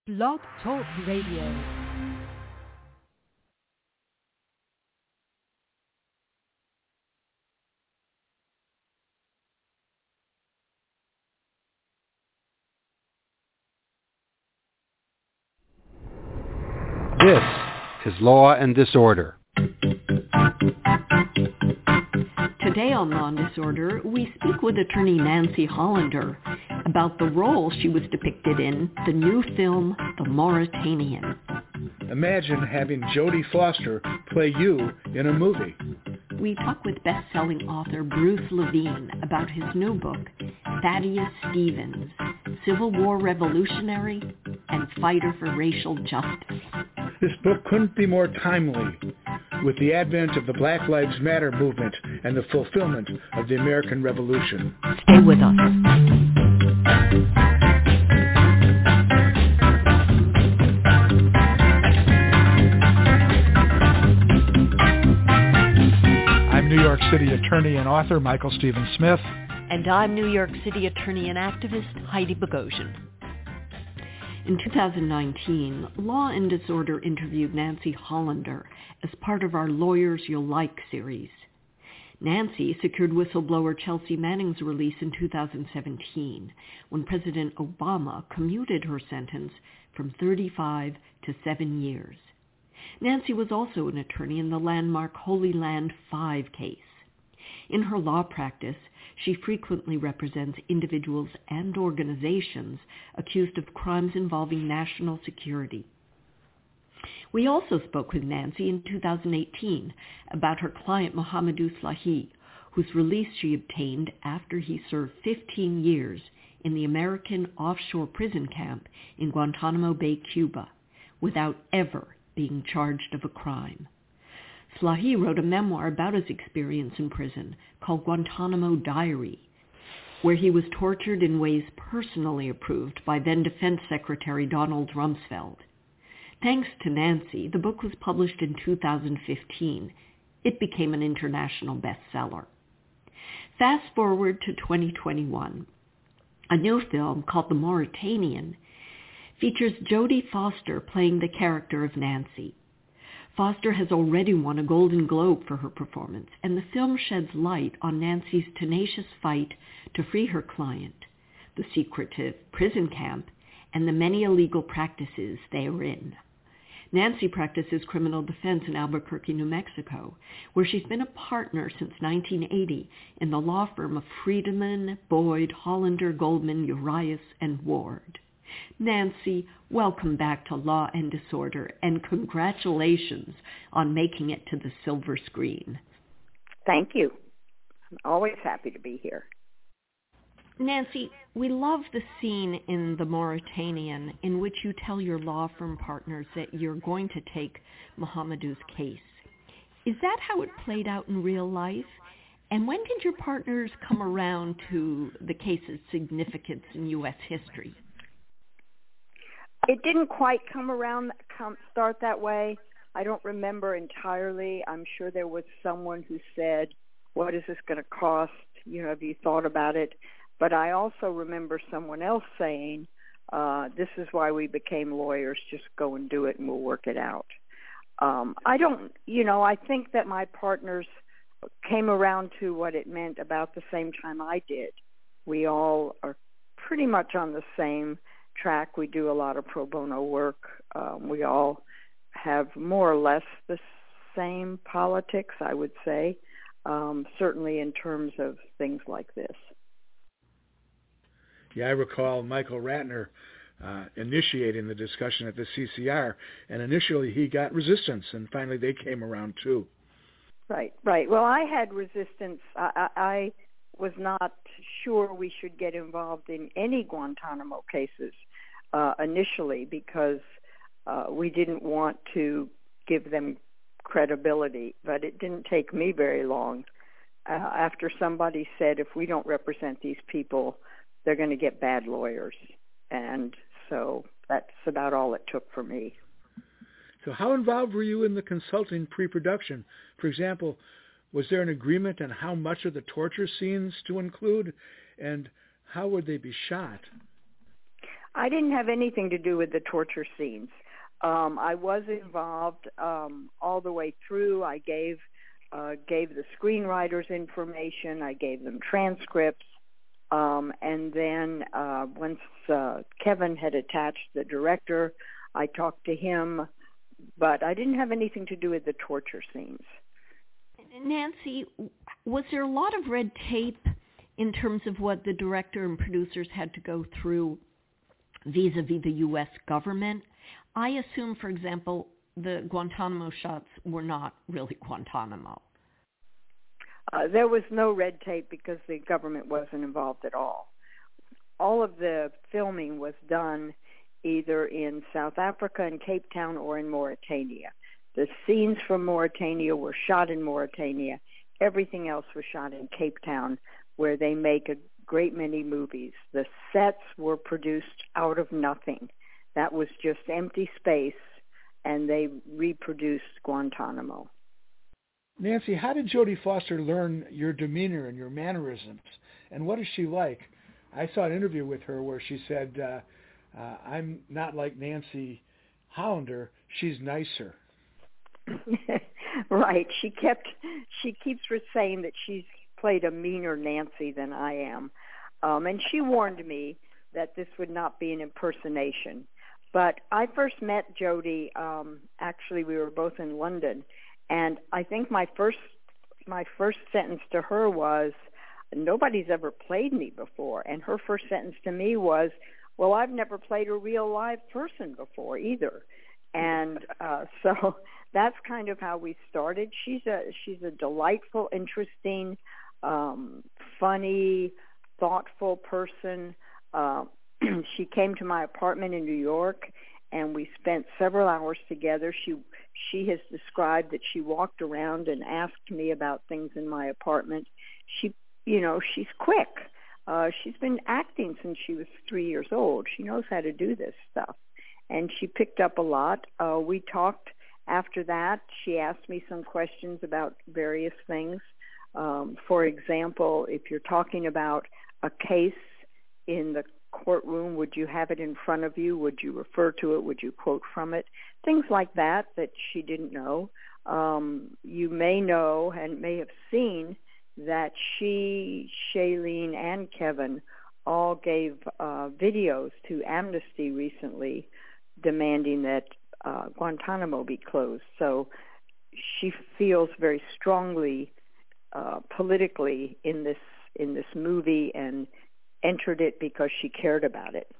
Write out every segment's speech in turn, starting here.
Blog Talk Radio. This is Law and Disorder. Today on Law and Disorder, we speak with attorney Nancy Hollander about the role she was depicted in the new film, The Mauritanian. Imagine having Jodie Foster play you in a movie. We talk with best-selling author Bruce Levine about his new book, Thaddeus Stevens, Civil War Revolutionary and Fighter for Racial Justice. This book couldn't be more timely with the advent of the Black Lives Matter movement and the fulfillment of the American Revolution. Stay with us. I'm New York City attorney and author Michael Stephen Smith. And I'm New York City attorney and activist Heidi Bogosian. In 2019, Law and Disorder interviewed Nancy Hollander as part of our Lawyers You'll Like series. Nancy secured whistleblower Chelsea Manning's release in 2017 when President Obama commuted her sentence from 35 to 7 years. Nancy was also an attorney in the landmark Holy Land 5 case. In her law practice, she frequently represents individuals and organizations accused of crimes involving national security. We also spoke with Nancy in 2018 about her client Mohamedou Slahi, whose release she obtained after he served 15 years in the American offshore prison camp in Guantanamo Bay, Cuba, without ever being charged of a crime. Slahi wrote a memoir about his experience in prison called Guantanamo Diary, where he was tortured in ways personally approved by then Defense Secretary Donald Rumsfeld. Thanks to Nancy, the book was published in 2015. It became an international bestseller. Fast forward to 2021. A new film called The Mauritanian features Jodie Foster playing the character of Nancy. Foster has already won a Golden Globe for her performance, and the film sheds light on Nancy's tenacious fight to free her client, the secretive prison camp, and the many illegal practices therein. Nancy practices criminal defense in Albuquerque, New Mexico, where she's been a partner since 1980 in the law firm of Friedman, Boyd, Hollander, Goldman, Urias, and Ward. Nancy, welcome back to Law and Disorder, and congratulations on making it to the silver screen. Thank you. I'm always happy to be here. Nancy, we love the scene in The Mauritanian in which you tell your law firm partners that you're going to take Mohamedou's case. Is that how it played out in real life? And when did your partners come around to the case's significance in U.S. history? It didn't quite start that way. I don't remember entirely. I'm sure there was someone who said, what is this going to cost? Have you thought about it? But I also remember someone else saying, this is why we became lawyers, just go and do it and we'll work it out. I think that my partners came around to what it meant about the same time I did. We all are pretty much on the same track. We do a lot of pro bono work. We all have more or less the same politics, I would say, certainly in terms of things like this. Yeah, I recall Michael Ratner initiating the discussion at the CCR, and initially he got resistance, and finally they came around too. Right. Well, I had resistance. I was not sure we should get involved in any Guantanamo cases initially because we didn't want to give them credibility. But it didn't take me very long after somebody said, if we don't represent these people, they're going to get bad lawyers. And so that's about all it took for me. So how involved were you in the consulting pre-production? For example, was there an agreement on how much of the torture scenes to include, and how would they be shot? I didn't have anything to do with the torture scenes. I was involved all the way through. I gave the screenwriters information. I gave them transcripts. And then once Kevin had attached the director, I talked to him. But I didn't have anything to do with the torture scenes. Nancy, was there a lot of red tape in terms of what the director and producers had to go through vis-a-vis the U.S. government? I assume, for example, the Guantanamo shots were not really Guantanamo. There was no red tape because the government wasn't involved at all. All of the filming was done either in South Africa in Cape Town or in Mauritania. The scenes from Mauritania were shot in Mauritania. Everything else was shot in Cape Town, where they make a great many movies. The sets were produced out of nothing. That was just empty space, and they reproduced Guantanamo. Nancy, how did Jodie Foster learn your demeanor and your mannerisms, and what is she like? I saw an interview with her where she said, I'm not like Nancy Hollander, she's nicer. Right. She keeps saying that she's played a meaner Nancy than I am. And she warned me that this would not be an impersonation. But I first met Jodie, actually we were both in London, and I think my first sentence to her was, nobody's ever played me before. And her first sentence to me was, well, I've never played a real live person before either. And so that's kind of how we started. She's a delightful, interesting, funny, thoughtful person. She came to my apartment in New York, and we spent several hours together. She has described that she walked around and asked me about things in my apartment. She's quick. She's been acting since she was 3 years old. She knows how to do this stuff. And she picked up a lot. We talked after that. She asked me some questions about various things. For example, if you're talking about a case in the courtroom, would you have it in front of you? Would you refer to it? Would you quote from it? Things like that she didn't know. You may know and may have seen that she, Shailene, and Kevin all gave videos to Amnesty recently demanding that Guantanamo be closed. So she feels very strongly politically in this movie and entered it because she cared about it.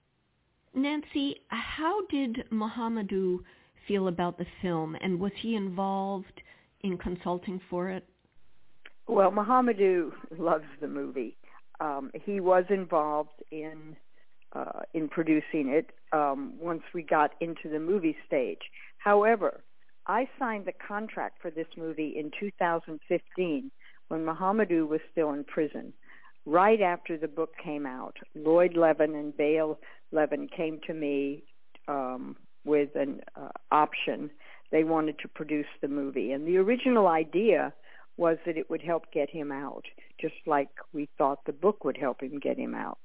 Nancy, how did Mohamedou feel about the film, and was he involved in consulting for it? Well, Mohamedou loves the movie. He was involved in producing it once we got into the movie stage. However, I signed the contract for this movie in 2015 when Mohamedou was still in prison. Right after the book came out, Lloyd Levin and Bale Levin came to me with an option. They wanted to produce the movie. And the original idea was that it would help get him out, just like we thought the book would help him get him out.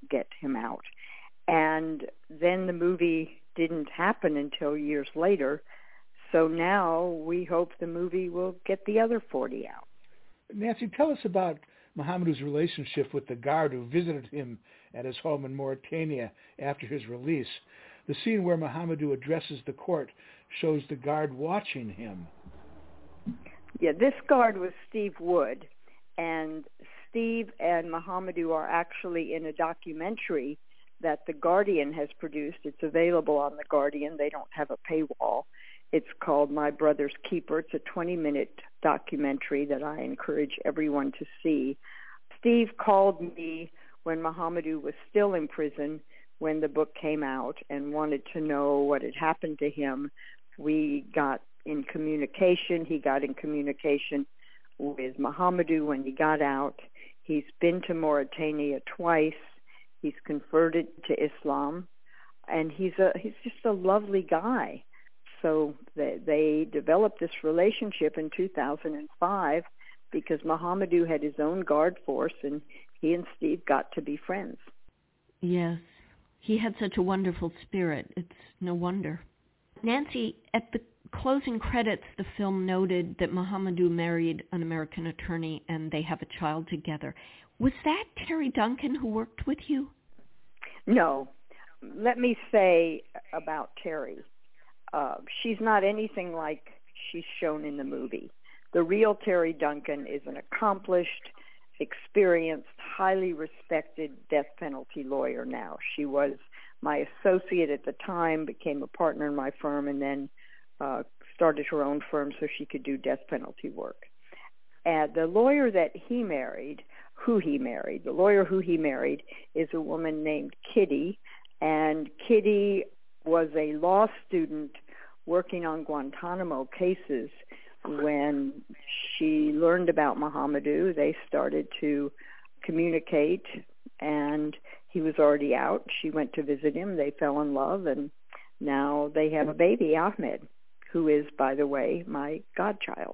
And then the movie didn't happen until years later. So now we hope the movie will get the other 40 out. Nancy, tell us about Mohamedou's relationship with the guard who visited him at his home in Mauritania after his release. The scene where Mohamedou addresses the court shows the guard watching him. Yeah, this guard was Steve Wood, and Steve and Mohamedou are actually in a documentary that The Guardian has produced. It's available on The Guardian. They don't have a paywall. It's called My Brother's Keeper. It's a 20-minute documentary that I encourage everyone to see. Steve called me when Mohamedou was still in prison when the book came out and wanted to know what had happened to him. We got in communication. He got in communication with Mohamedou when he got out. He's been to Mauritania twice. He's converted to Islam, and he's just a lovely guy. So they developed this relationship in 2005 because Mohamedou had his own guard force, and he and Steve got to be friends. Yes. He had such a wonderful spirit. It's no wonder. Nancy, at the closing credits, the film noted that Mohamedou married an American attorney and they have a child together. Was that Terry Duncan who worked with you? No. Let me say about Terry. She's not anything like she's shown in the movie. The real Terry Duncan is an accomplished, experienced, highly respected death penalty lawyer now. She was my associate at the time, became a partner in my firm, and then started her own firm so she could do death penalty work. And the lawyer that he married, the lawyer who he married is a woman named Kitty, and Kitty was a law student working on Guantanamo cases. When she learned about Mohamedou, they started to communicate, and he was already out. She went to visit him. They fell in love, and now they have a baby, Ahmed, who is, by the way, my godchild.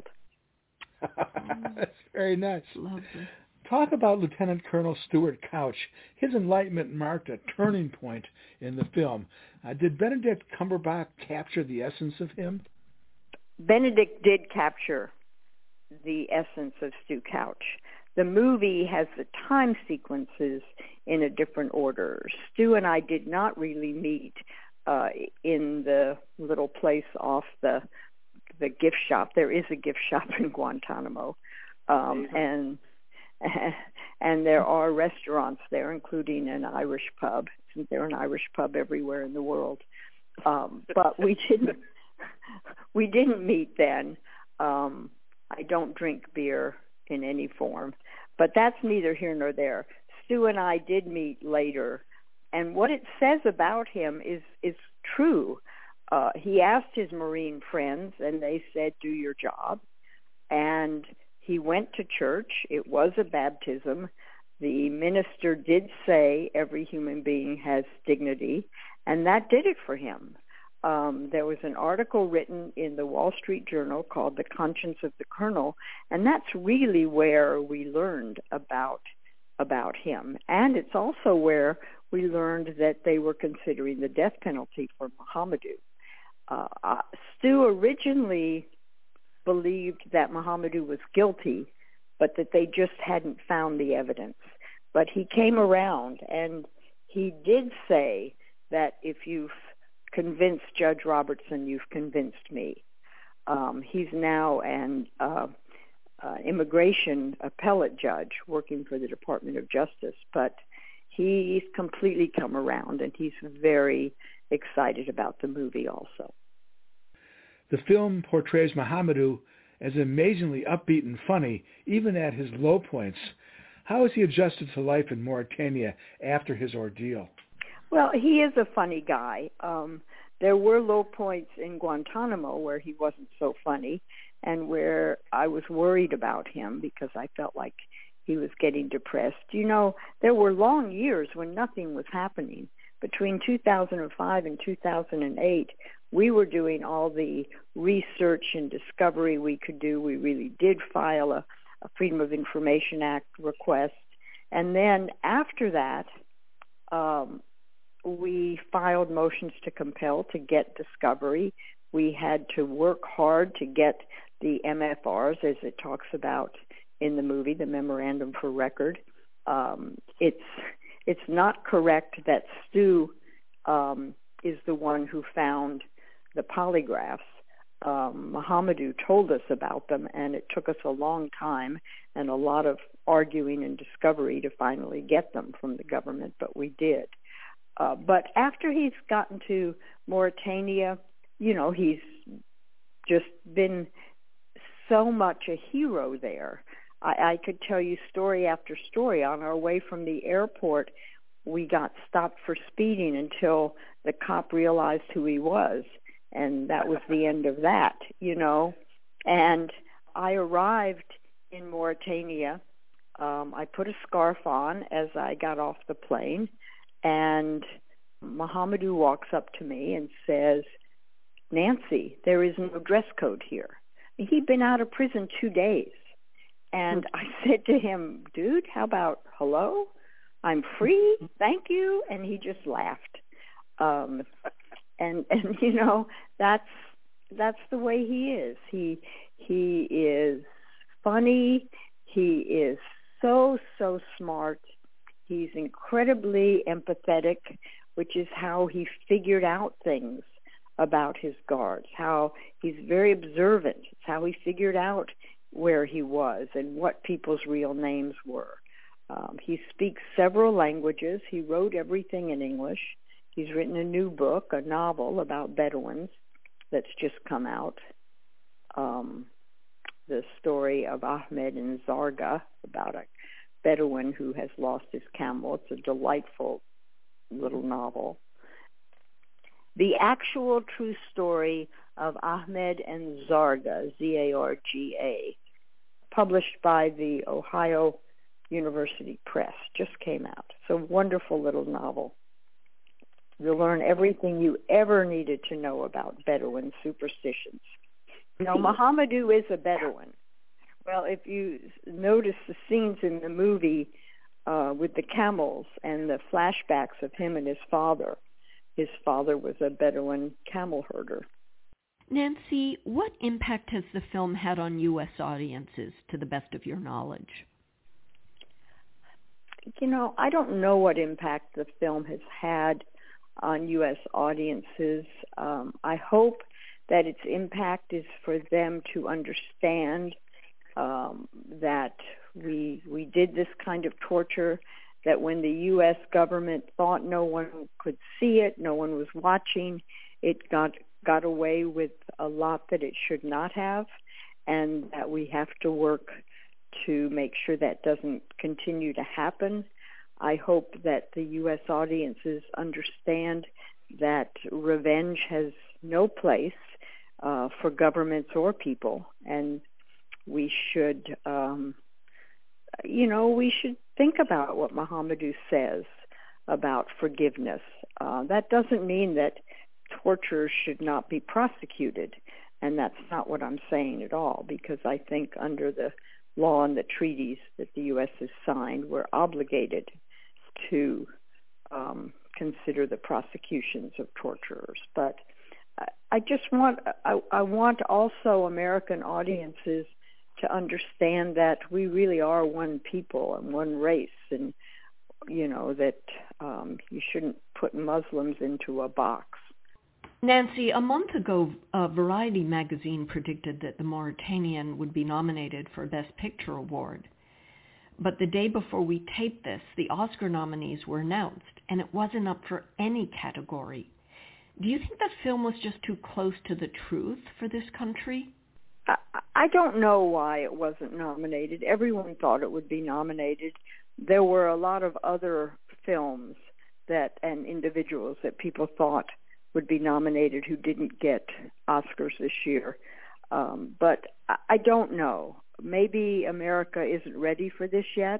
That's very nice. Lovely. Talk about Lieutenant Colonel Stuart Couch. His enlightenment marked a turning point in the film. Did Benedict Cumberbatch capture the essence of him? Benedict did capture the essence of Stu Couch. The movie has the time sequences in a different order. Stu and I did not really meet in the little place off the gift shop. There is a gift shop in Guantanamo, and there are restaurants there, including an Irish pub. Isn't there an Irish pub everywhere in the world? But we didn't meet then. I don't drink beer in any form, but that's neither here nor there. Stu and I did meet later, and what it says about him is true. He asked his Marine friends, and they said, "Do your job." And he went to church. It was a baptism. The minister did say every human being has dignity, and that did it for him. There was an article written in the Wall Street Journal called The Conscience of the Colonel, and that's really where we learned about him. And it's also where we learned that they were considering the death penalty for Mohamedou. Stu originally believed that Mohamedou was guilty, but that they just hadn't found the evidence. But he came around, and he did say that if you've convinced Judge Robertson, you've convinced me. He's now an immigration appellate judge working for the Department of Justice, but he's completely come around, and he's very excited about the movie also. The film portrays Mohamedou as amazingly upbeat and funny, even at his low points. How has he adjusted to life in Mauritania after his ordeal? Well, he is a funny guy. There were low points in Guantanamo where he wasn't so funny, and where I was worried about him because I felt like he was getting depressed. You know, there were long years when nothing was happening. Between 2005 and 2008, we were doing all the research and discovery we could do. We really did file a Freedom of Information Act request. And then after that, we filed motions to compel to get discovery. We had to work hard to get the MFRs, as it talks about in the movie, the Memorandum for Record. It's not correct that Stu is the one who found the polygraphs. Mohamedou told us about them, and it took us a long time and a lot of arguing and discovery to finally get them from the government, but we did. But after he's gotten to Mauritania, you know, he's just been so much a hero there. I could tell you story after story. On our way from the airport, we got stopped for speeding until the cop realized who he was, and that was the end of that, you know. And I arrived in Mauritania. I put a scarf on as I got off the plane, and Mohamedou walks up to me and says, "Nancy, there is no dress code here." He'd been out of prison 2 days. And I said to him, "Dude, how about hello? I'm free, thank you, and he just laughed. And you know, that's the way he is. He is funny. He is so smart. He's incredibly empathetic, which is how he figured out things about his guards, how he's very observant. It's how he figured out where he was and what people's real names were. He speaks several languages. He wrote everything in English. He's written a new book, a novel about Bedouins that's just come out. The story of Ahmed and Zarga, about a Bedouin who has lost his camel. It's a delightful little novel. The actual true story of Ahmed and Zarga, Z-A-R-G-A, published by the Ohio University Press, just came out. It's a wonderful little novel. You'll learn everything you ever needed to know about Bedouin superstitions. You know, Mohamedou is a Bedouin. Well, if you notice the scenes in the movie with the camels and the flashbacks of him and his father was a Bedouin camel herder. Nancy, what impact has the film had on U.S. audiences, to the best of your knowledge? You know, I don't know what impact the film has had on U.S. audiences. I hope that its impact is for them to understand that we did this kind of torture, that when the U.S. government thought no one could see it, no one was watching, it got away with a lot that it should not have, and that we have to work to make sure that doesn't continue to happen. I hope that the U.S. audiences understand that revenge has no place for governments or people, and we should, we should think about what Mohamedou says about forgiveness. That doesn't mean that torture should not be prosecuted, and that's not what I'm saying at all, because I think under the law and the treaties that the U.S. has signed, we're obligated to consider the prosecutions of torturers. But I want also American audiences to understand that we really are one people and one race, and that you shouldn't put Muslims into a box. Nancy, a month ago, Variety magazine predicted that The Mauritanian would be nominated for Best Picture award. But the day before we taped this, the Oscar nominees were announced, and it wasn't up for any category. Do you think that film was just too close to the truth for this country? I don't know why it wasn't nominated. Everyone thought it would be nominated. There were a lot of other films and individuals that people thought would be nominated who didn't get Oscars this year. But I don't know. Maybe America isn't ready for this yet.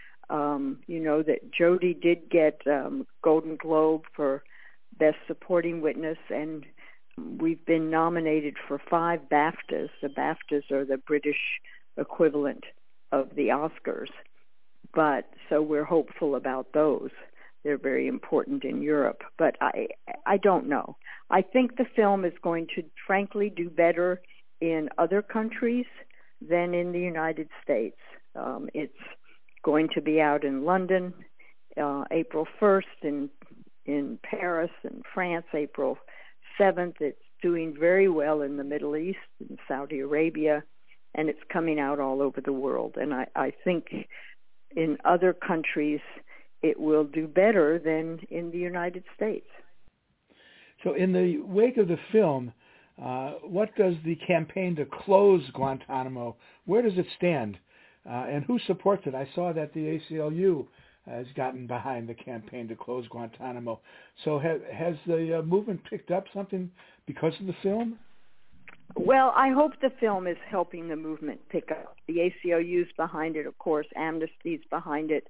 That Jodie did get Golden Globe for Best Supporting Witness, and we've been nominated for 5 BAFTAs. The BAFTAs are the British equivalent of the Oscars. But so we're hopeful about those. They're very important in Europe. But I don't know. I think the film is going to, frankly, do better in other countries than in the United States. It's going to be out in London April 1st, in Paris and France April 7th. It's doing very well in the Middle East, in Saudi Arabia, and it's coming out all over the world. And I think in other countries it will do better than in the United States. So in the wake of the film, what does the campaign to close Guantanamo, where does it stand? And who supports it? I saw that the ACLU has gotten behind the campaign to close Guantanamo. So has the movement picked up something because of the film? Well, I hope the film is helping the movement pick up. The ACLU's behind it, of course. Amnesty's behind it.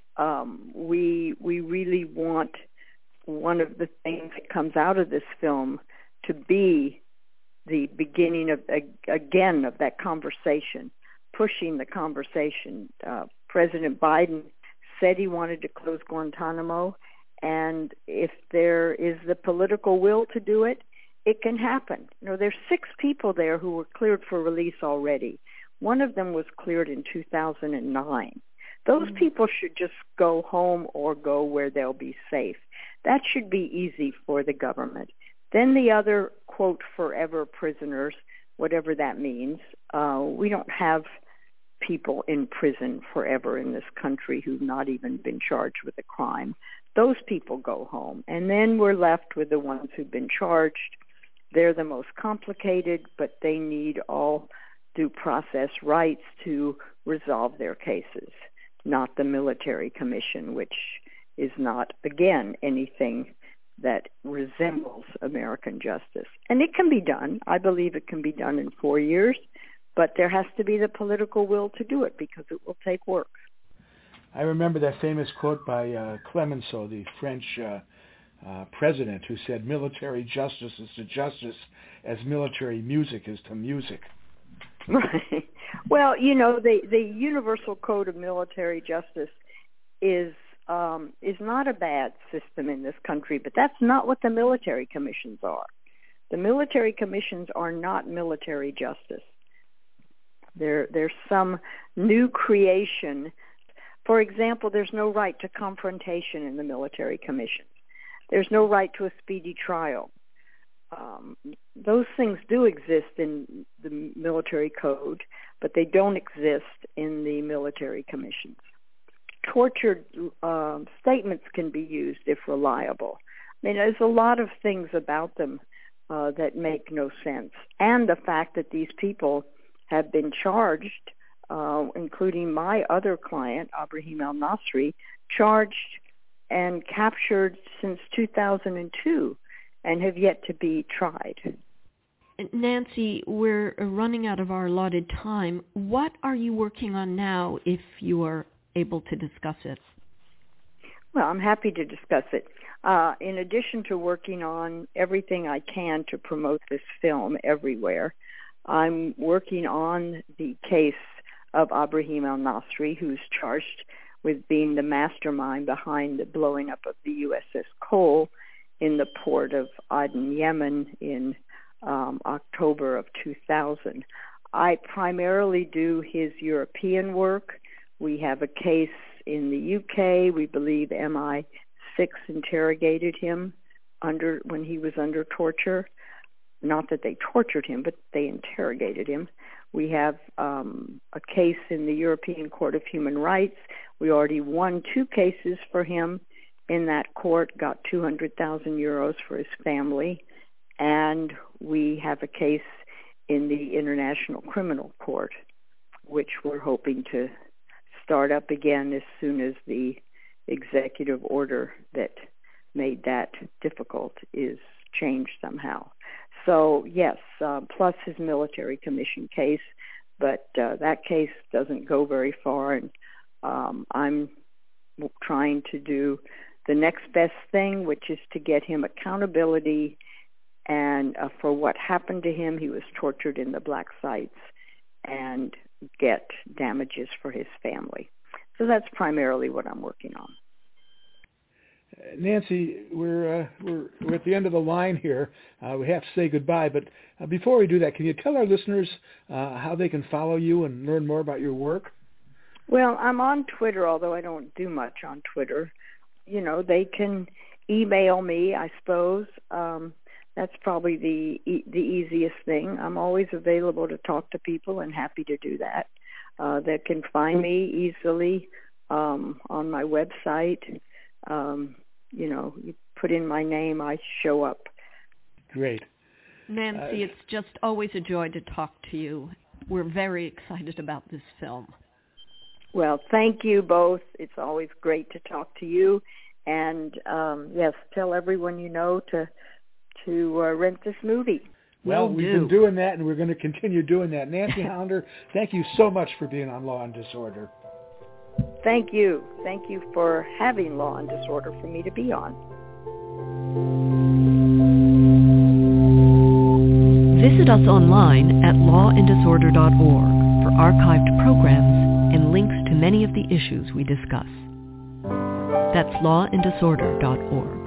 We really want one of the things that comes out of this film to be the beginning of that conversation, pushing the conversation. President Biden said he wanted to close Guantanamo, and if there is the political will to do it, it can happen. There's 6 people there who were cleared for release already. One of them was cleared in 2009. Those people should just go home or go where they'll be safe. That should be easy for the government. Then the other, quote, forever prisoners, whatever that means, we don't have people in prison forever in this country who've not even been charged with a crime. Those people go home. And then we're left with the ones who've been charged. They're the most complicated, but they need all due process rights to resolve their cases, not the military commission, which is not, again, anything that resembles American justice. And it can be done. I believe it can be done in 4 years, but there has to be the political will to do it because it will take work. I remember that famous quote by Clemenceau, the French president, who said, military justice is to justice as military music is to music. Right. Well, the universal code of military justice is not a bad system in this country, but that's not what the military commissions are. The military commissions are not military justice. There's some new creation. For example, there's no right to confrontation in the military commissions. There's no right to a speedy trial. Those things do exist in the military code, but they don't exist in the military commissions. Tortured statements can be used if reliable. I mean, there's a lot of things about them that make no sense. And the fact that these people have been charged, including my other client, Abraham al-Nasri, charged and captured since 2002 and have yet to be tried. Nancy, we're running out of our allotted time. What are you working on now, if you are able to discuss it? Well, I'm happy to discuss it. In addition to working on everything I can to promote this film everywhere, I'm working on the case of Abraham al-Nasri, who's charged with being the mastermind behind the blowing up of the USS Cole in the port of Aden, Yemen in October of 2000. I primarily do his European work. We have a case in the UK. We believe MI6 interrogated him when he was under torture. Not that they tortured him, but they interrogated him. We have a case in the European Court of Human Rights. We already won 2 cases for him in that court, got 200,000 euros for his family. And we have a case in the International Criminal Court, which we're hoping to start up again as soon as the executive order that made that difficult is changed somehow. So, yes, plus his military commission case, but that case doesn't go very far, and I'm trying to do the next best thing, which is to get him accountability and for what happened to him. He was tortured in the black sites, and get damages for his family. So that's primarily what I'm working on. Nancy, we're at the end of the line here. We have to say goodbye, but before we do that, can you tell our listeners how they can follow you and learn more about your work? Well, I'm on Twitter, although I don't do much on Twitter. They can email me, I suppose. That's probably the easiest thing. I'm always available to talk to people and happy to do that. They can find me easily on my website. You put in my name, I show up. Great. Nancy, it's just always a joy to talk to you. We're very excited about this film. Well, thank you both. It's always great to talk to you. And, yes, tell everyone you know to rent this movie. Well, we've been doing that, and we're going to continue doing that. Nancy Hollander, thank you so much for being on Law and Disorder. Thank you. Thank you for having Law and Disorder for me to be on. Visit us online at lawanddisorder.org for archived programs and links to many of the issues we discuss. That's lawanddisorder.org.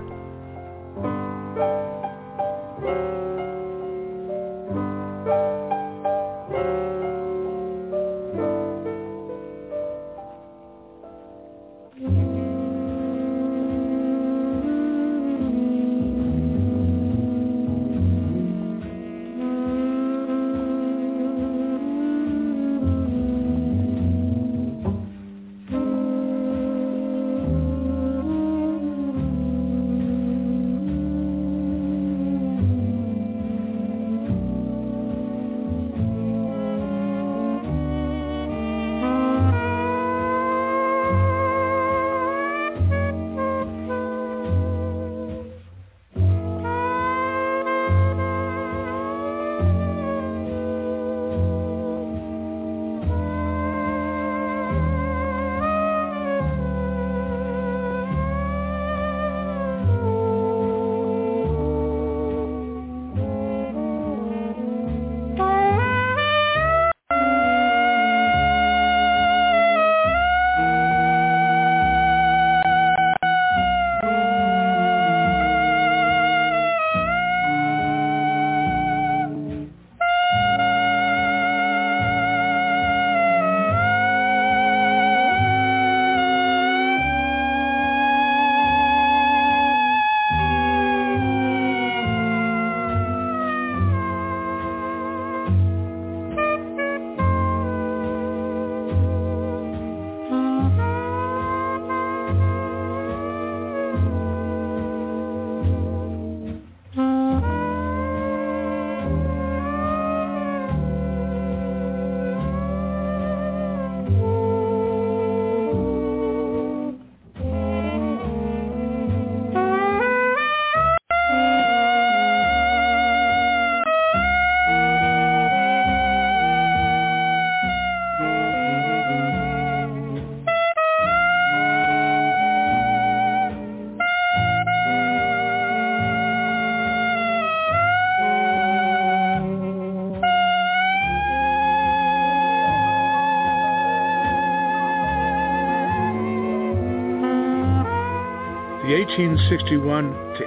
The 1861 to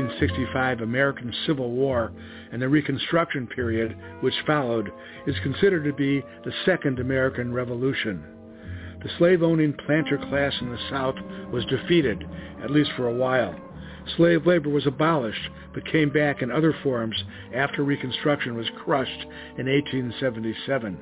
1865 American Civil War and the Reconstruction period which followed is considered to be the Second American Revolution. The slave-owning planter class in the South was defeated, at least for a while. Slave labor was abolished, but came back in other forms after Reconstruction was crushed in 1877.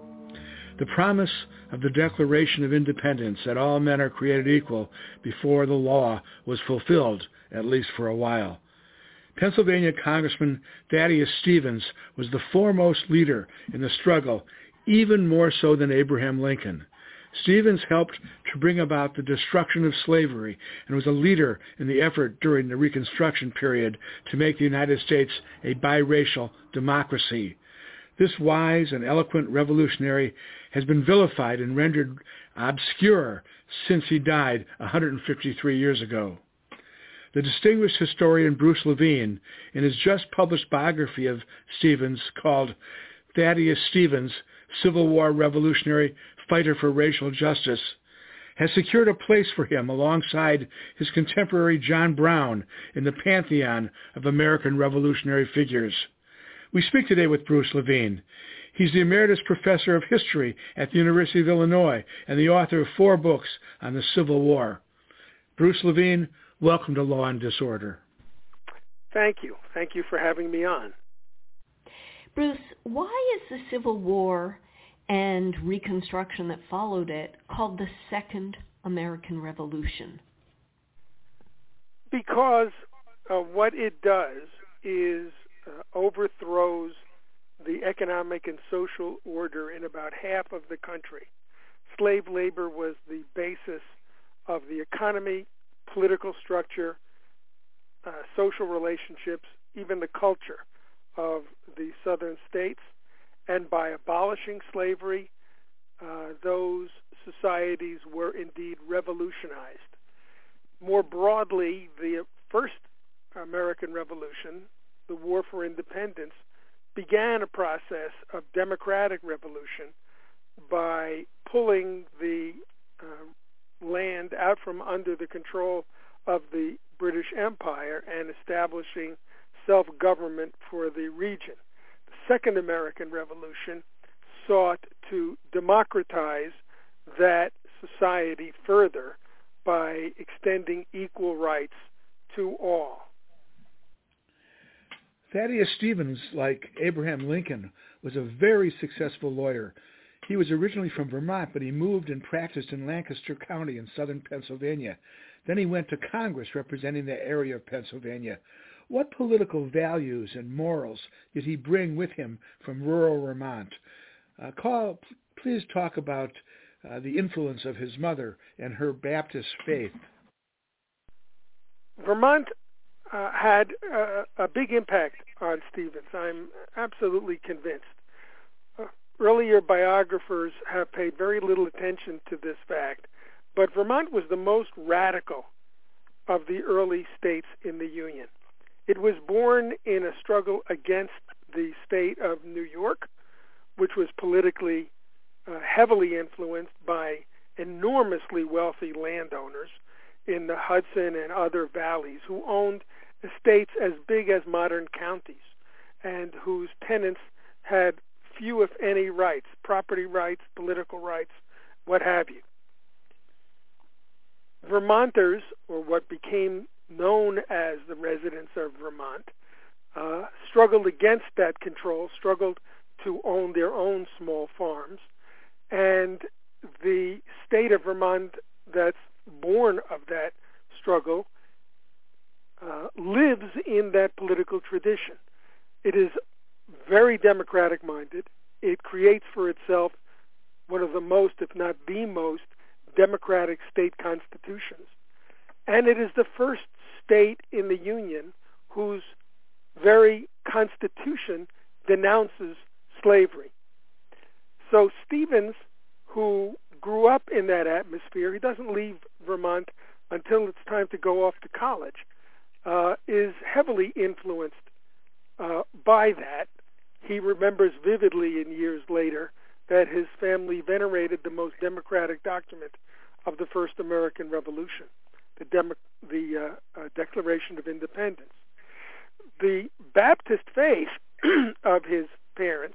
The promise of the Declaration of Independence that all men are created equal before the law was fulfilled, at least for a while. Pennsylvania Congressman Thaddeus Stevens was the foremost leader in the struggle, even more so than Abraham Lincoln. Stevens helped to bring about the destruction of slavery and was a leader in the effort during the Reconstruction period to make the United States a biracial democracy. This wise and eloquent revolutionary has been vilified and rendered obscure since he died 153 years ago. The distinguished historian Bruce Levine, in his just-published biography of Stevens called Thaddeus Stevens, Civil War Revolutionary Fighter for Racial Justice, has secured a place for him alongside his contemporary John Brown in the pantheon of American revolutionary figures. We speak today with Bruce Levine. He's the Emeritus Professor of History at the University of Illinois and the author of 4 books on the Civil War. Bruce Levine, welcome to Law and Disorder. Thank you. Thank you for having me on. Bruce, why is the Civil War and Reconstruction that followed it called the Second American Revolution? Because what it does is overthrows the economic and social order in about half of the country. Slave labor was the basis of the economy, political structure, social relationships, even the culture of the southern states. And by abolishing slavery, those societies were indeed revolutionized. More broadly, the first American Revolution, the War for Independence, began a process of democratic revolution by pulling the land out from under the control of the British Empire and establishing self-government for the region. The Second American Revolution sought to democratize that society further by extending equal rights to all. Thaddeus Stevens, like Abraham Lincoln, was a very successful lawyer. He was originally from Vermont, but he moved and practiced in Lancaster County in southern Pennsylvania. Then he went to Congress representing that area of Pennsylvania. What political values and morals did he bring with him from rural Vermont? Please talk about the influence of his mother and her Baptist faith. Vermont had a big impact on Stevens. I'm absolutely convinced. Earlier biographers have paid very little attention to this fact, but Vermont was the most radical of the early states in the Union. It was born in a struggle against the state of New York, which was politically heavily influenced by enormously wealthy landowners in the Hudson and other valleys who owned estates as big as modern counties and whose tenants had few, if any, rights, property rights, political rights, what have you. Vermonters, or what became known as the residents of Vermont, struggled against that control, struggled to own their own small farms, and the state of Vermont that's born of that struggle lives in that political tradition. It is very democratic-minded. It creates for itself one of the most, if not the most, democratic state constitutions. And it is the first state in the Union whose very constitution denounces slavery. So Stevens, who grew up in that atmosphere, he doesn't leave Vermont until it's time to go off to college, is heavily influenced by that. He remembers vividly in years later that his family venerated the most democratic document of the first American Revolution, the Declaration of Independence. The Baptist faith of his parents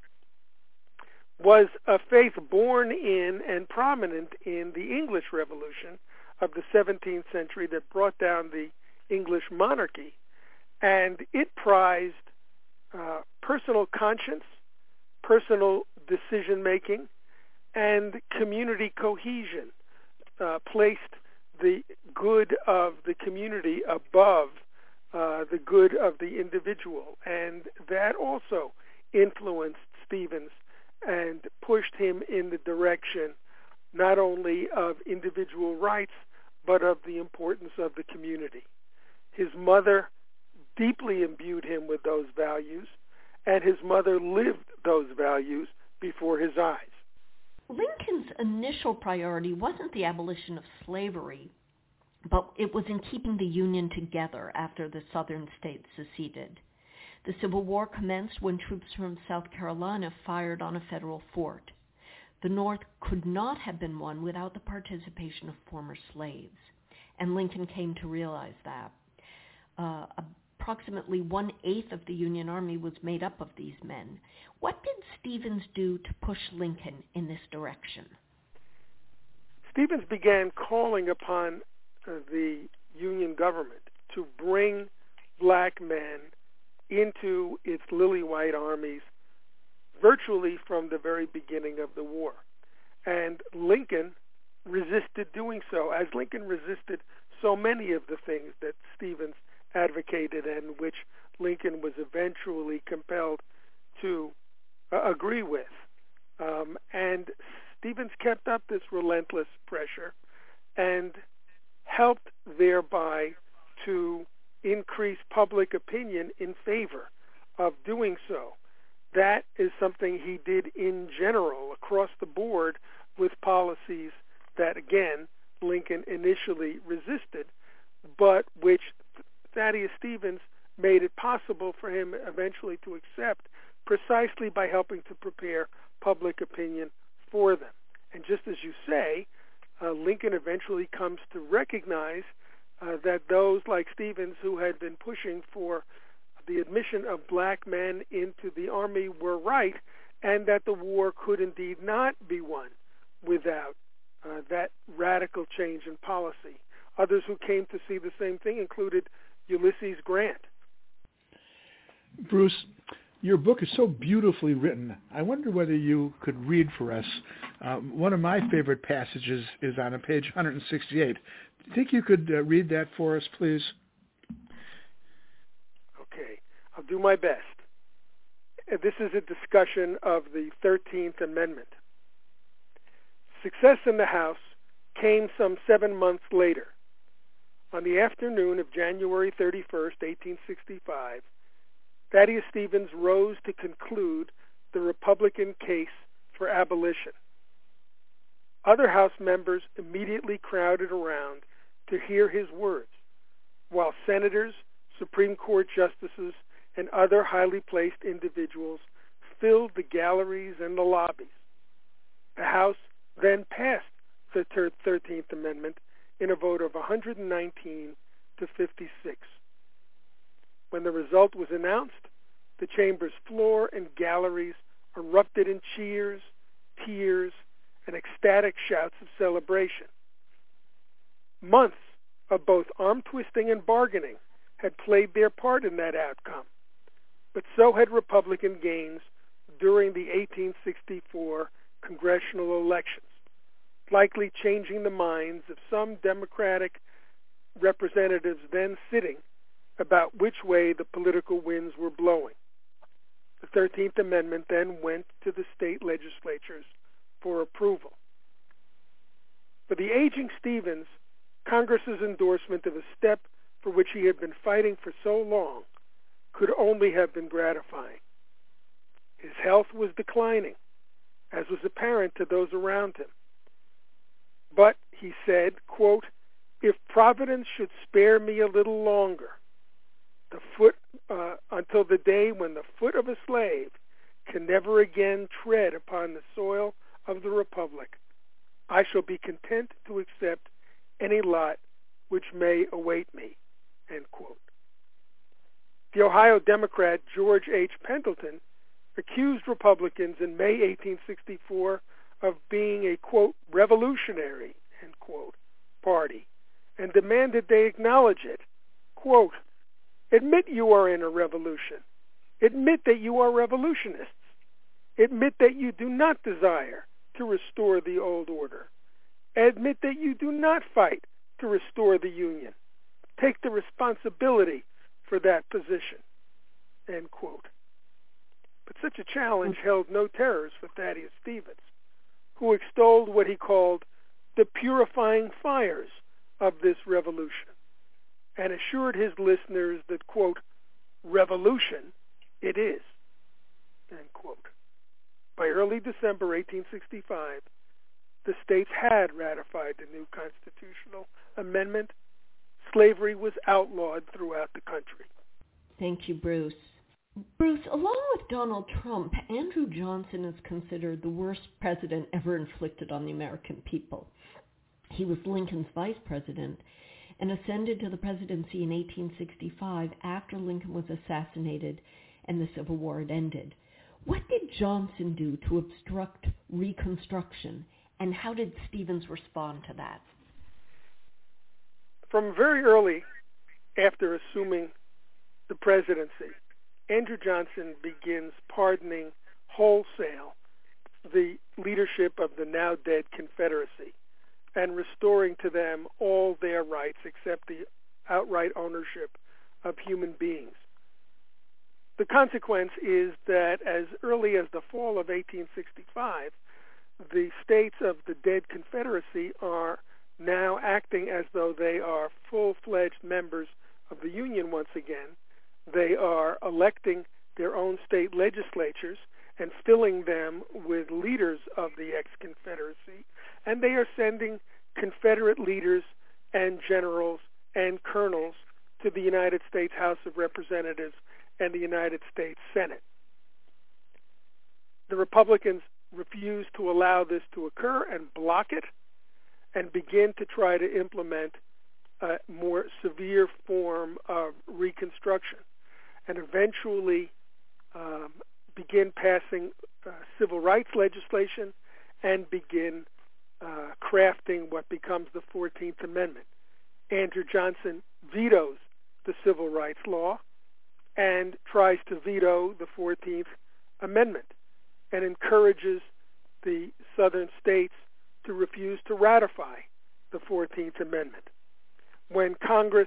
was a faith born in and prominent in the English Revolution of the 17th century that brought down the English monarchy, and it prized personal conscience, personal decision-making, and community cohesion, placed the good of the community above the good of the individual. And that also influenced Stevens and pushed him in the direction not only of individual rights, but of the importance of the community. His mother deeply imbued him with those values, and his mother lived those values before his eyes. Lincoln's initial priority wasn't the abolition of slavery, but it was in keeping the Union together after the southern states seceded. The Civil War commenced when troops from South Carolina fired on a federal fort. The North could not have been won without the participation of former slaves, and Lincoln came to realize that. Approximately 1/8 of the Union Army was made up of these men. What did Stevens do to push Lincoln in this direction? Stevens began calling upon the Union government to bring black men into its lily-white armies virtually from the very beginning of the war. And Lincoln resisted doing so, as Lincoln resisted so many of the things that Stevens advocated and which Lincoln was eventually compelled to agree with. And Stevens kept up this relentless pressure and helped thereby to increase public opinion in favor of doing so. That is something he did in general across the board with policies that, again, Lincoln initially resisted, but which Thaddeus Stevens made it possible for him eventually to accept precisely by helping to prepare public opinion for them. And just as you say, Lincoln eventually comes to recognize that those like Stevens who had been pushing for the admission of black men into the Army were right, and that the war could indeed not be won without that radical change in policy. Others who came to see the same thing included Ulysses Grant. Bruce, your book is so beautifully written. I wonder whether you could read for us. One of my favorite passages is on page 168. Do you think you could read that for us, please? Okay, I'll do my best. This is a discussion of the 13th Amendment. Success in the House came some 7 months later. On the afternoon of January 31st, 1865, Thaddeus Stevens rose to conclude the Republican case for abolition. Other House members immediately crowded around to hear his words, while senators, Supreme Court justices, and other highly placed individuals filled the galleries and the lobbies. The House then passed the 13th Amendment in a vote of 119 to 56. When the result was announced, the chamber's floor and galleries erupted in cheers, tears, and ecstatic shouts of celebration. Months of both arm twisting and bargaining had played their part in that outcome, but so had Republican gains during the 1864 congressional elections, likely changing the minds of some Democratic representatives then sitting about which way the political winds were blowing. The 13th Amendment then went to the state legislatures for approval. For the aging Stevens, Congress's endorsement of a step for which he had been fighting for so long could only have been gratifying. His health was declining, as was apparent to those around him. But, he said, quote, "If Providence should spare me a little longer, until the day when the foot of a slave can never again tread upon the soil of the Republic, I shall be content to accept any lot which may await me," end quote. The Ohio Democrat George H. Pendleton accused Republicans in May 1864 of being a, quote, "revolutionary," end quote, party, and demanded they acknowledge it. Quote, "Admit you are in a revolution. Admit that you are revolutionists. Admit that you do not desire to restore the old order. Admit that you do not fight to restore the Union. Take the responsibility for that position," end quote. But such a challenge held no terrors for Thaddeus Stevens, who extolled what he called the purifying fires of this revolution, and assured his listeners that, quote, "revolution it is," end quote. By early December 1865, the states had ratified the new constitutional amendment. Slavery was outlawed throughout the country. Thank you, Bruce. Bruce, along with Donald Trump, Andrew Johnson is considered the worst president ever inflicted on the American people. He was Lincoln's vice president and ascended to the presidency in 1865 after Lincoln was assassinated and the Civil War had ended. What did Johnson do to obstruct Reconstruction, and how did Stevens respond to that? From very early after assuming the presidency, Andrew Johnson begins pardoning wholesale the leadership of the now dead Confederacy and restoring to them all their rights except the outright ownership of human beings. The consequence is that as early as the fall of 1865, the states of the dead Confederacy are now acting as though they are full-fledged members of the Union once again. They are electing their own state legislatures and filling them with leaders of the ex-Confederacy, and they are sending Confederate leaders and generals and colonels to the United States House of Representatives and the United States Senate. The Republicans refused to allow this to occur and block it, and begin to try to implement a more severe form of Reconstruction, and eventually begin passing civil rights legislation and begin crafting what becomes the 14th Amendment. Andrew Johnson vetoes the civil rights law and tries to veto the 14th Amendment and encourages the southern states to refuse to ratify the 14th Amendment. When Congress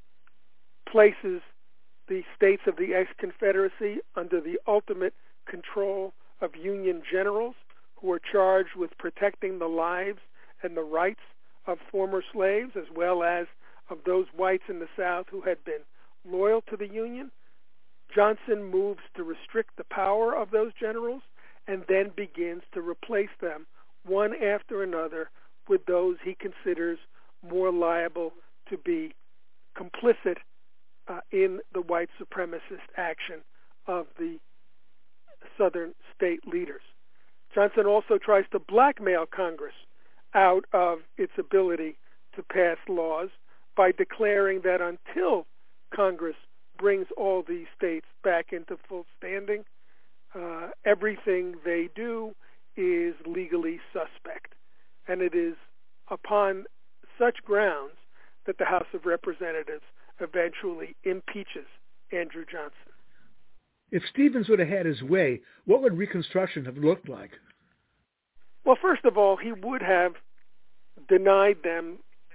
places the states of the ex-Confederacy under the ultimate control of Union generals who are charged with protecting the lives and the rights of former slaves as well as of those whites in the South who had been loyal to the Union, Johnson moves to restrict the power of those generals and then begins to replace them one after another with those he considers more liable to be complicit in the white supremacist action of the southern state leaders. Johnson also tries to blackmail Congress out of its ability to pass laws by declaring that until Congress brings all these states back into full standing, everything they do is legally suspect. And it is upon such grounds that the House of Representatives eventually impeaches Andrew Johnson. If Stevens would have had his way, what would Reconstruction have looked like? Well, first of all, he would have denied them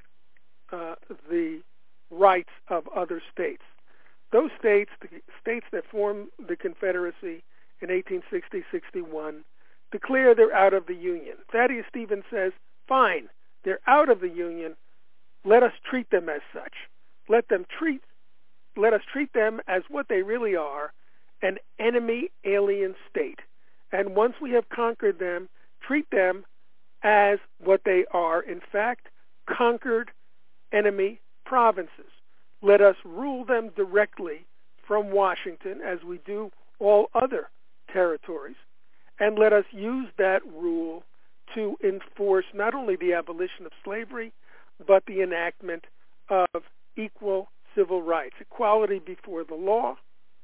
the rights of other states. Those states, the states that formed the Confederacy in 1860-61, declare they're out of the Union. Thaddeus Stevens says, fine, they're out of the Union. Let us treat them as such. Let us treat them as what they really are, an enemy alien state. And once we have conquered them, treat them as what they are, in fact, conquered enemy provinces. Let us rule them directly from Washington, as we do all other territories, and let us use that rule to enforce not only the abolition of slavery, but the enactment of equal civil rights, equality before the law.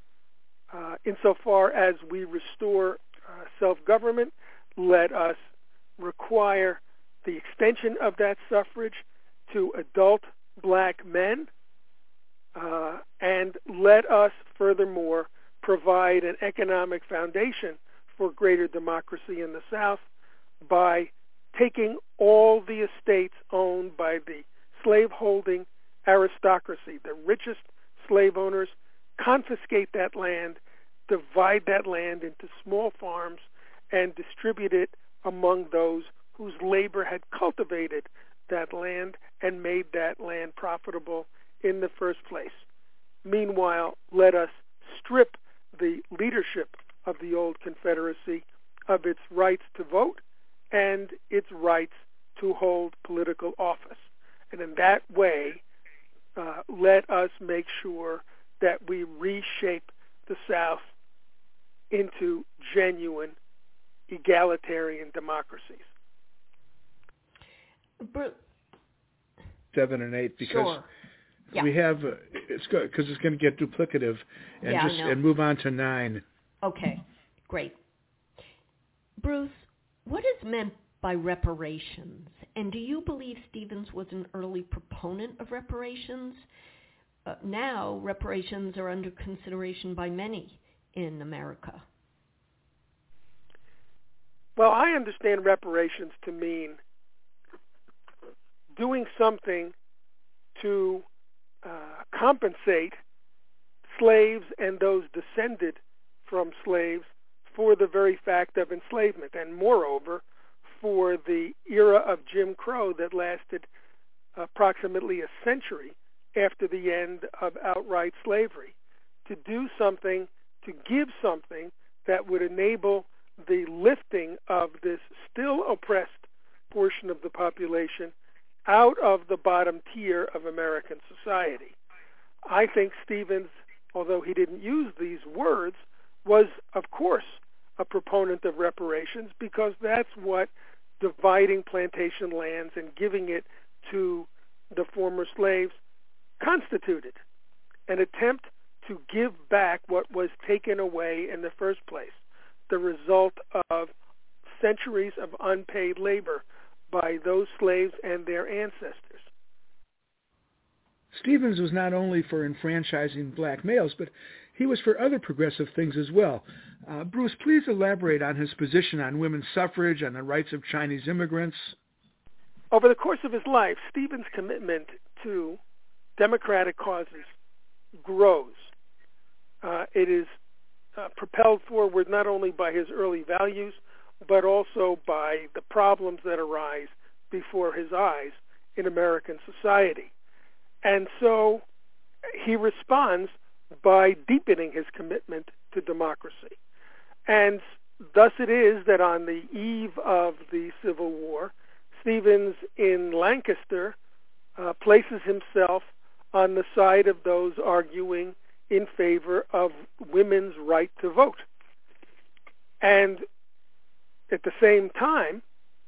Insofar as we restore self-government, let us require the extension of that suffrage to adult black men, and let us furthermore provide an economic foundation for greater democracy in the South by taking all the estates owned by the slaveholding aristocracy, the richest slave owners, confiscate that land, divide that land into small farms, and distribute it among those whose labor had cultivated that land and made that land profitable in the first place. Meanwhile, let us strip the leadership of the old Confederacy of its rights to vote and its rights to hold political office. And in that way, let us make sure that we reshape the South into genuine egalitarian democracies. 7 and 8, because sure. Yeah. we have it's good because it's going to get duplicative, and and move on to 9. Okay, great. Bruce, what is meant by reparations, and do you believe Stevens was an early proponent of reparations? Now, reparations are under consideration by many in America. Well, I understand reparations to mean doing something to compensate slaves and those descended from slaves for the very fact of enslavement, and moreover, for the era of Jim Crow that lasted approximately a century after the end of outright slavery, to do something, to give something that would enable the lifting of this still oppressed portion of the population out of the bottom tier of American society. I think Stevens, although he didn't use these words, was, of course, a proponent of reparations, because that's what dividing plantation lands and giving it to the former slaves, constituted an attempt to give back what was taken away in the first place, the result of centuries of unpaid labor by those slaves and their ancestors. Stevens was not only for enfranchising black males, but he was for other progressive things as well. Bruce, please elaborate on his position on women's suffrage and the rights of Chinese immigrants. Over the course of his life, Stevens' commitment to democratic causes grows. It is propelled forward not only by his early values, but also by the problems that arise before his eyes in American society. And so he responds by deepening his commitment to democracy. And thus it is that on the eve of the Civil War, Stevens in Lancaster places himself on the side of those arguing in favor of women's right to vote. And at the same time,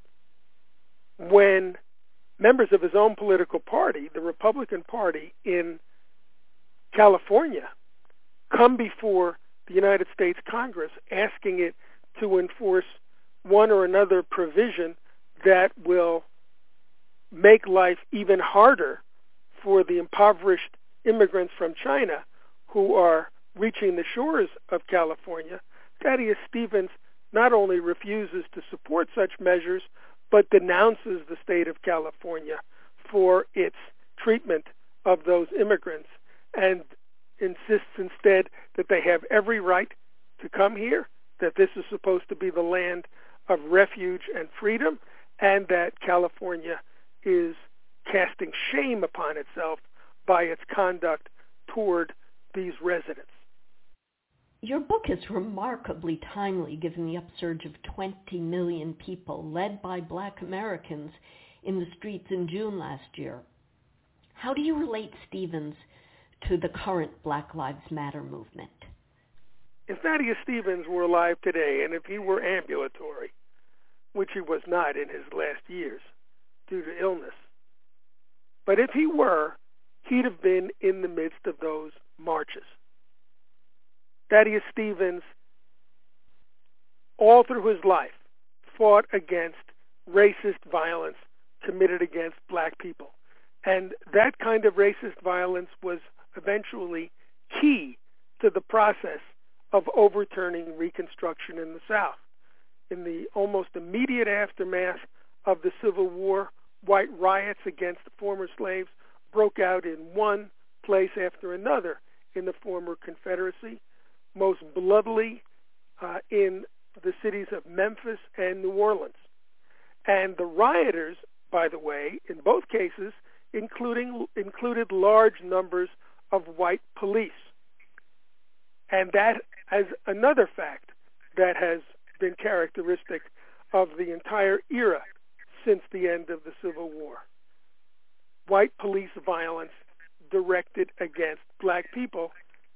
when members of his own political party, the Republican Party in California, come before the United States Congress asking it to enforce one or another provision that will make life even harder for the impoverished immigrants from China who are reaching the shores of California, Thaddeus Stevens not only refuses to support such measures, but denounces the state of California for its treatment of those immigrants and insists instead that they have every right to come here, that this is supposed to be the land of refuge and freedom, and that California is casting shame upon itself by its conduct toward these residents. Your book is remarkably timely given the upsurge of 20 million people led by black Americans in the streets in June last year. How do you relate Stevens to the current Black Lives Matter movement? If Thaddeus Stevens were alive today, and if he were ambulatory, which he was not in his last years due to illness, but if he were, he'd have been in the midst of those marches. Thaddeus Stevens, all through his life, fought against racist violence committed against black people. And that kind of racist violence was eventually key to the process of overturning Reconstruction in the South. In the almost immediate aftermath of the Civil War, white riots against the former slaves broke out in one place after another in the former Confederacy, most bloodily in the cities of Memphis and New Orleans. And the rioters, by the way, in both cases, included large numbers of white police. And that is another fact that has been characteristic of the entire era since the end of the Civil War. White police violence directed against black people,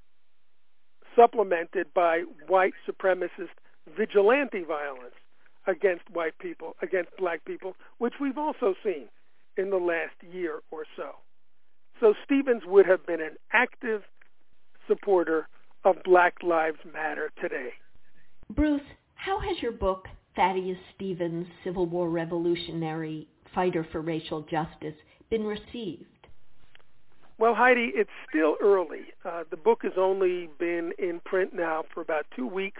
supplemented by white supremacist vigilante violence against white people, against black people, which we've also seen in the last year or so. So Stevens would have been an active supporter of Black Lives Matter today. Bruce, how has your book, Thaddeus Stevens, Civil War Revolutionary, Fighter for Racial Justice, been received? Well, Heidi, it's still early. The book has only been in print now for about 2 weeks.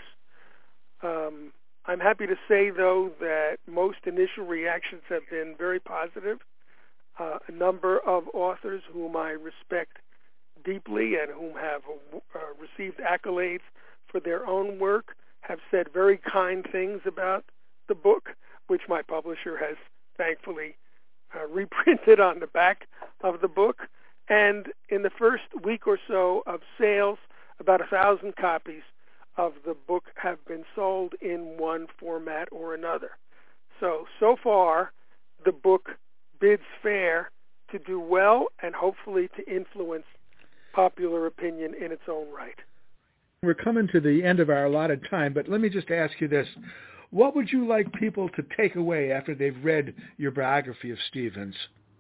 I'm happy to say, though, that most initial reactions have been very positive. A number of authors whom I respect deeply and whom have received accolades for their own work have said very kind things about the book, which my publisher has thankfully reprinted on the back of the book. And in the first week or so of sales, about 1,000 copies of the book have been sold in one format or another. So far, the book bids fair to do well and hopefully to influence popular opinion in its own right. We're coming to the end of our allotted time, but let me just ask you this. what would you like people to take away after they've read your biography of Stevens?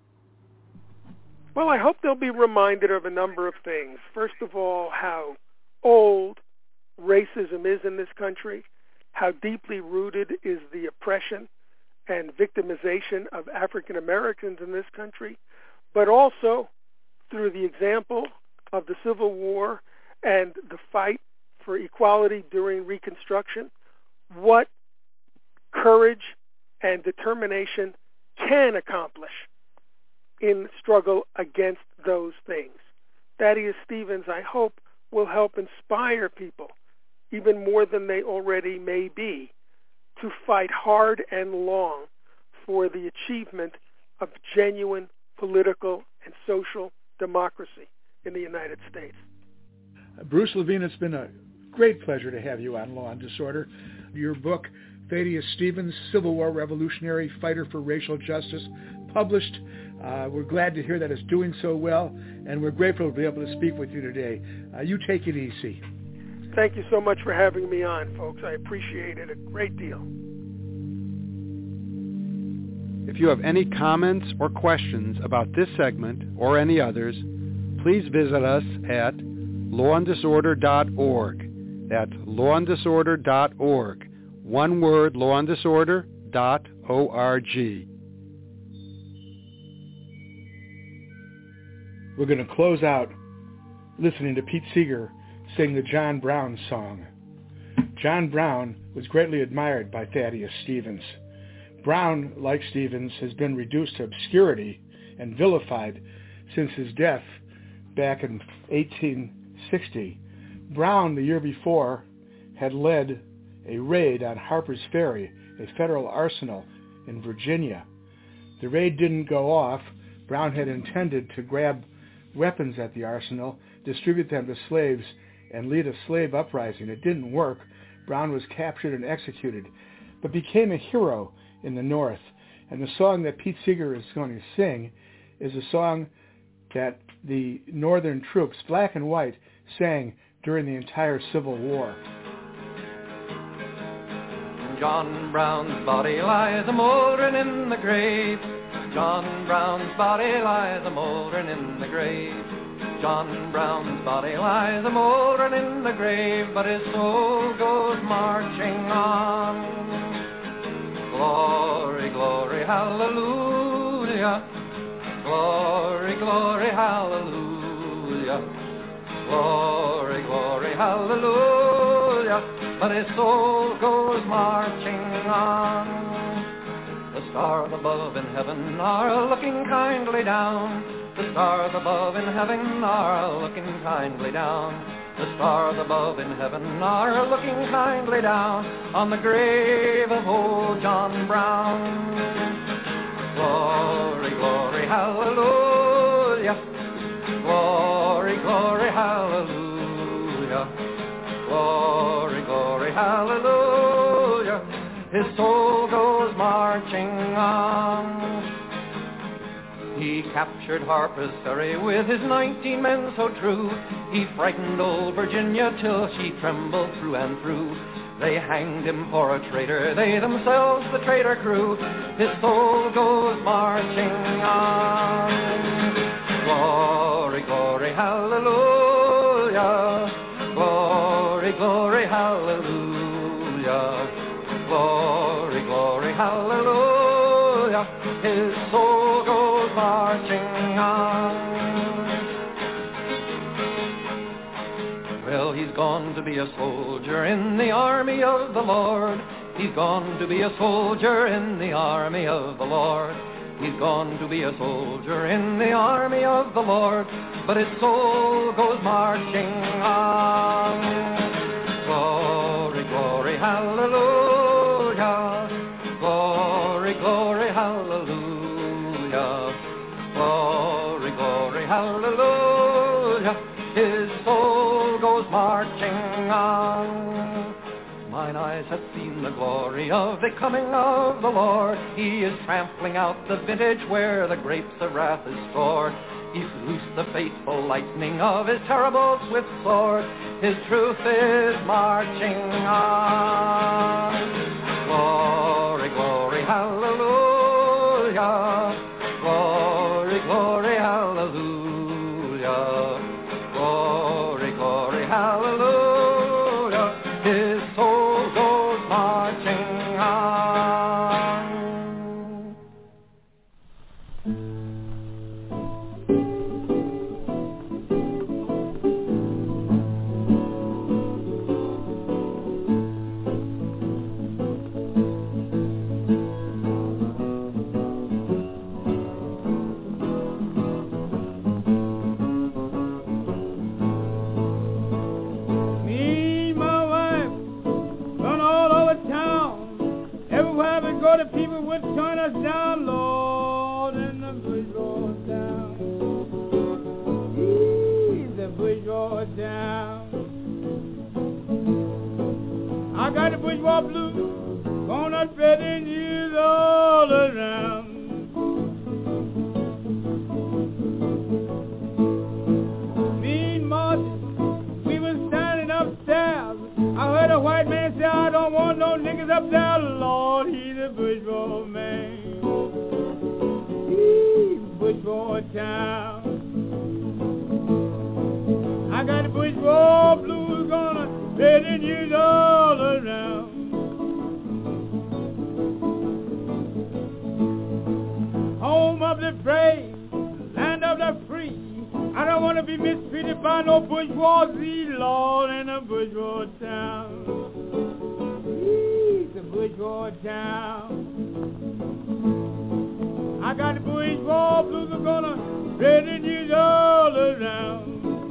Well, I hope they'll be reminded of a number of things. First of all, how old racism is in this country, how deeply rooted is the oppression and victimization of African Americans in this country, but also through the example of the Civil War and the fight for equality during Reconstruction, what courage and determination can accomplish in struggle against those things. Thaddeus Stevens, I hope, will help inspire people, even more than they already may be, to fight hard and long for the achievement of genuine political and social democracy in the United States. Bruce Levine, it's been a great pleasure to have you on Law and Disorder. Your book, Thaddeus Stevens, Civil War Revolutionary Fighter for Racial Justice, published. We're glad to hear that it's doing so well, and we're grateful to be able to speak with you today. You take it easy. Thank you so much for having me on, folks. I appreciate it a great deal. If you have any comments or questions about this segment or any others, please visit us at lawanddisorder.org. That's lawanddisorder.org. One word, lawanddisorder.org. We're going to close out listening to Pete Seeger sing the John Brown song. John Brown was greatly admired by Thaddeus Stevens. Brown, like Stevens, has been reduced to obscurity and vilified since his death back in 1860. Brown, the year before, had led a raid on Harper's Ferry, a federal arsenal in Virginia. The raid didn't go off. Brown had intended to grab weapons at the arsenal, distribute them to slaves, and lead a slave uprising. It didn't work. Brown was captured and executed, but became a hero in the North. And the song that Pete Seeger is going to sing is a song that the Northern troops, black and white, sang during the entire Civil War. John Brown's body lies a-mouldering in the grave. John Brown's body lies a-mouldering in the grave. John Brown's body lies a-mouldering in the grave, but his soul goes marching on. Glory, glory, hallelujah. Glory, glory, hallelujah. Glory, glory, hallelujah. But his soul goes marching on. The stars above in heaven are looking kindly down. The stars above in heaven are looking kindly down. The stars above in heaven are looking kindly down on the grave of old John Brown. Glory, glory, hallelujah. Glory, glory, hallelujah. Glory, glory, hallelujah. His soul goes marching on. He captured Harper's Ferry with his 19 men so true. He frightened old Virginia till she trembled through and through. They hanged him for a traitor, they themselves the traitor crew. His soul goes marching on. Glory, glory, hallelujah. Glory, glory, hallelujah. Glory, glory, hallelujah. His soul goes marching on. Well, he's gone to be a soldier in the army of the Lord. He's gone to be a soldier in the army of the Lord. He's gone to be a soldier in the army of the Lord. But his soul goes marching on. Glory, glory, hallelujah. Glory, glory, hallelujah. Glory, glory, hallelujah. His soul goes marching on. Mine eyes have seen the glory of the coming of the Lord. He is trampling out the vintage where the grapes of wrath is stored. He's loosed the fateful lightning of his terrible swift sword. His truth is marching on. thought the people would turn us down, Lord, in the bourgeois town. The bourgeois town. I got the bourgeois blues, gonna spreading news all around. Me and Martin, we was standing upstairs. I heard a white man say, I don't want no niggas up there, Lord, he's a bourgeois man. He's bourgeois town. I got the bourgeois blues gonna spread the news all around. Home of the brave, land of the free. I don't want to be mistreated by no bourgeoisie, Lord, in a bourgeois town. It's a bourgeois town. I got the bourgeois blues are gonna spread the news all around.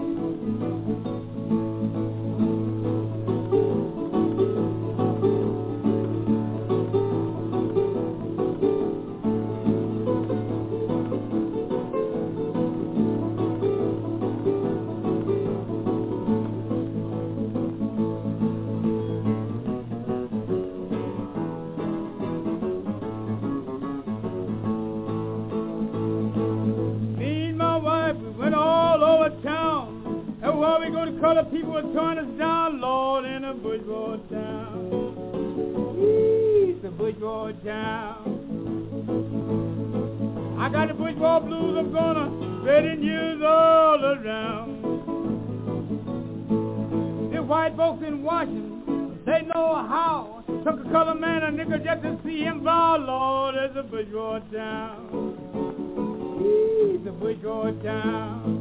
Color people will turn us down, Lord, in a bourgeois town. It's a bourgeois town. I got the bourgeois blues, I'm gonna spread the news all around. The white folks in Washington, they know how. Took a color man, a nigga, just to see him bow, Lord, it's a bourgeois town. It's a bourgeois town.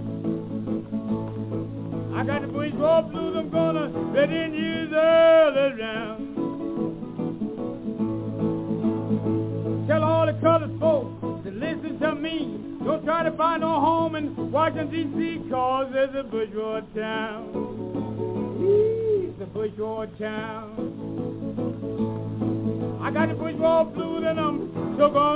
I got the bourgeois blues, I'm gonna spread the news all around. Tell all the colored folks to listen to me. Don't try to find no home in Washington, D.C., cause there's a bourgeois town. It's a bourgeois town. I got the bourgeois blues and I'm so gonna